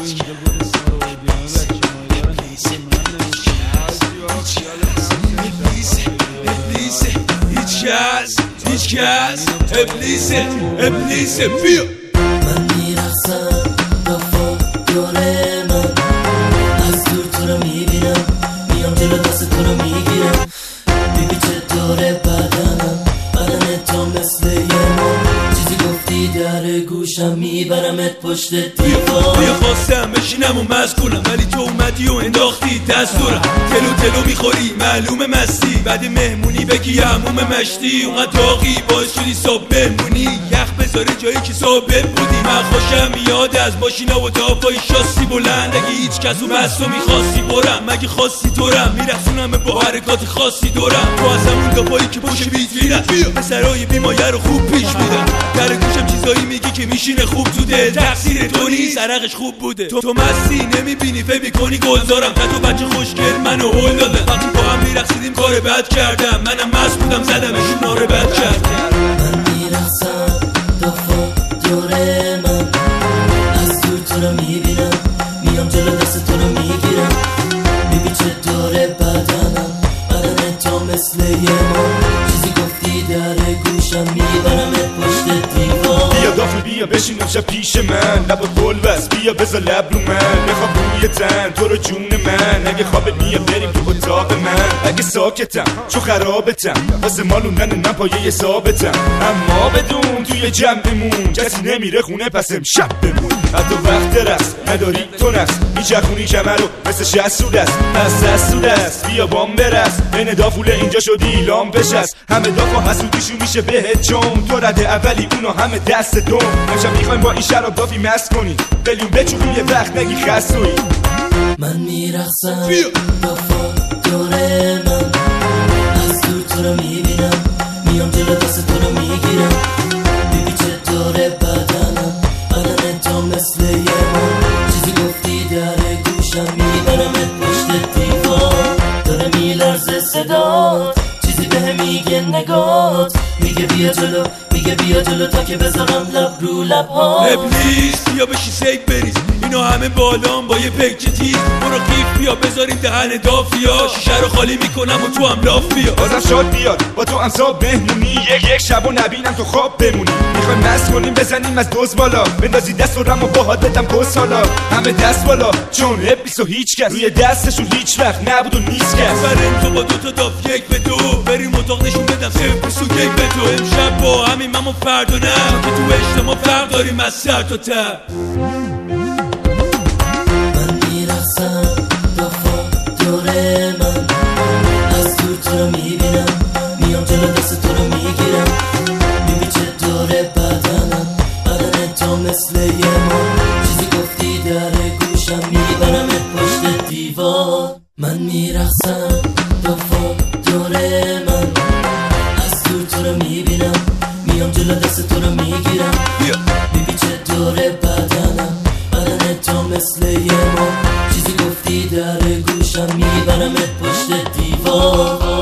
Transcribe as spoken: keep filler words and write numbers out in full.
اینجا بود اسم رو ابلیس هیچ کس هیچ کس ابلیس ابلیس بیا من میرقصم دفا دوره من از دور تو رو میبینم میام جلو دست تو رو میگیرم بیبی چطوره بدنم بدن تو مثل یه من چیزی گفتی در گوشم میبرمت پشت دیوار بیا خواستم بشینم و مزگولم ولی تو اومدی و انداختی دستورم تلو تلو میخوری معلوم مستی بعد مهمونی بگی هموم مشتی اونقدر داغی باعث شدی صبح بمونی یخ بذاره جایی که صبح بودی من خوشم میاد از ماشینا و دافای شاسی بلند اگه هیچ کس اون مستو میخواستی برم مگه خواستی دورم میرخصونم با حرکات خاصی دورم تو از همون دافایی که پشت ویترینم پسرای بیمایه رو خوب پیش میدم در گوشم چیزایی میگی که میشینه خوب تو دل تقصیر تو نیست عرقش خوب بوده تو تو مستی نمیبینی فکر میکنی گلزارم تا تو بچه خوشگل منو هول دادن وقتی با هم میرقصیدیم کار بد کردم منم مست بودم زدمشون ناره بد کردم من میرقصم دفا دوره من از دور تو رو میبینم میام جلو دست تو رو میگیرم بیبی چطوره بدنم بدن تو مثل یه من چیزی گفتی در گوشم میبرمت پشت دیوار بیا دافی بیا بشین امشب پیش من لب گل بس بیا بذار لب رو من بخواب روی تن تو رو جون من اگه خوابت میاد بریم تو اتاق من اگه ساکتم چو خرابتم واسه مالوندن من پایه ثابتم اما بدون توی جمعمون کسی نمیره خونه پس امشب بمون حتی وقت رست نداری تو نست میچخونی کمر رو مثل شست رو دست از دست رو دست بیا بام برست بین دافوله اینجا شدی لام بشست همه دافا حسودیشو میشه بهت چون تو رده اولی اونا همه دست دوم امشب میخوایم با این شراب دافی مست کنی بلیون بچوبیم یه وقت نگی خستوی من میرقصم دافا دوره من از دور تو رو میبینم میام جلو دست تو رو میگیرم بیبی چطوره بدنم بدن تو مثل یه من چیزی گفتی در گوشم میبرمت پشت دیوار داره میلرزه صدات چیزی به میگه نگات میگه بیا جلو میگه بیا جلو تا که بذارم لب رو لبها ابلیس بیا بشی سیک بریز اینا همه بالام با یه پکچه تیز برو قیف بیا بذاریم دهن دافیا شیشه رو خالی میکنم و تو هم لاف بیا بازم شاد بیاد با تو امسا بهمونی یک یک شب و نبینم تو خواب بمونی میخوایم مست کنیم بزنیم از دوز بالا بندازی دست و رم و باهات بدم کس حالا همه دست بالا چون ابلیس و هیچ کس روی دستشون هیچ وقت نبود و نیست کس بریم تو با دوتا داف یک به دو بریم اتاق نشون بدم ابلیس و یک به دو امشب با همین من و فردا نه که تو اجتماع فرق داریم از سر تا ته من میرقصم دفا دوره من از دور تو رو میبینم میام جلو دست تو رو میگیرم بیبی چطوره بدنم بدن تو مثل یه من چیزی گفتی در گوشم میبرمت پشت دیوار من میرقصم دفا دوره من از دور تو رو میبینم میام جلو دست تو رو میگیرم بیبی چطوره بدنم بدن تو مثل یه ما چیزی گفتی در گوشم میبرمت پشت دیوار